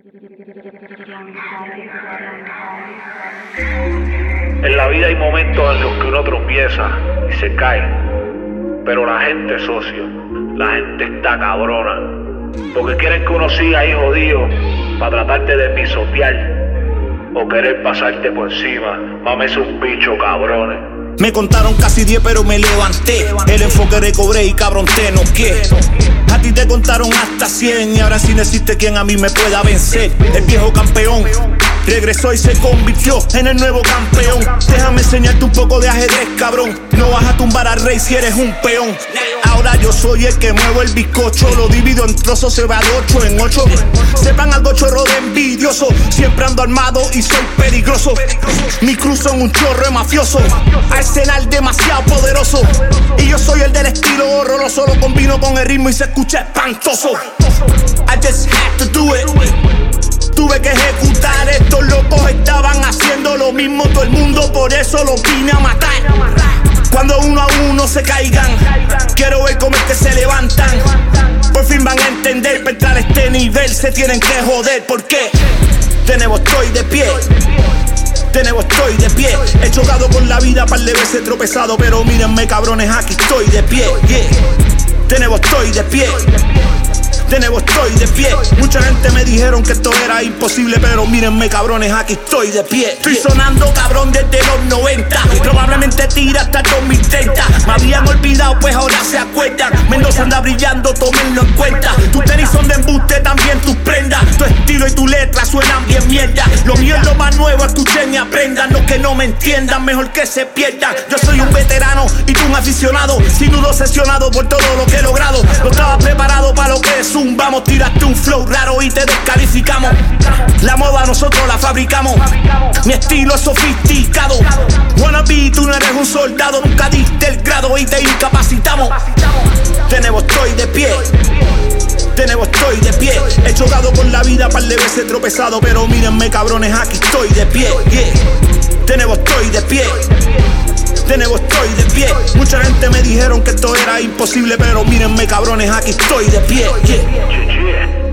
En la vida hay momentos en los que uno tropieza y se cae, pero la gente, socio, la gente está cabrona, porque quieren que uno siga ahí jodido para tratarte de pisotear o querer pasarte por encima. Mames es un bicho, cabrones. Me contaron casi 10 pero me levanté. El enfoque recobré y cabrón te noqué. A ti te contaron hasta 100 y ahora sí no existe quien a mí me pueda vencer. El viejo campeón regresó y se convirtió en el nuevo campeón. Déjame enseñarte un poco de ajedrez, cabrón. No vas a tumbar al rey si eres un peón. Ahora yo soy el que muevo el bizcocho. Lo divido en trozos, se va de 8 en 8. Sepan algo chorro de envidioso. Siempre ando armado y soy peligroso. Mi cruz son un chorro de mafioso. Arsenal demasiado poderoso. Y yo soy el del estilo horroroso. Lo combino con el ritmo y se escucha espantoso. I just had to do it. Tuve que ejecutar, estos locos estaban haciendo lo mismo todo el mundo, por eso los vine a matar. Cuando uno a uno se caigan, quiero ver cómo es que se levantan. Por fin van a entender, para entrar a este nivel se tienen que joder. Porque de nuevo estoy de pie. De nuevo estoy de pie. He chocado con la vida par de veces, tropezado, pero mírenme cabrones, aquí estoy de pie, yeah. De nuevo estoy de pie. De nuevo estoy de pie. Mucha gente me dijeron que esto era imposible, pero mírenme cabrones, aquí estoy de pie. Estoy sonando cabrón desde los 90. Probablemente tira hasta el 2030. Me habían olvidado pues ahora se acuerdan. Mendoza anda brillando, tómenlo en cuenta. Tus tenis son de embuste, también tus prendas. Tu estilo y tu letra suenan bien mierda. Lo mío es lo más nuevo, escuchen y aprendan. Los que no me entiendan, mejor que se pierdan. Yo soy un veterano y tú un aficionado, sin duda obsesionado por todo lo que he logrado. No estaba preparado para lo que es. Vamos, tiraste un flow raro y te descalificamos. La moda nosotros la fabricamos. Mi estilo es sofisticado. Wannabe, tú no eres un soldado. Nunca diste el grado y te incapacitamos. De nuevo estoy de pie. De nuevo estoy de pie. He chocado con la vida par de veces, tropezado, pero mírenme cabrones, aquí estoy de pie, yeah. De nuevo estoy de pie. De nuevo estoy de pie. Mucha gente me dijeron que esto era imposible, pero mírenme cabrones, aquí estoy de pie, yeah.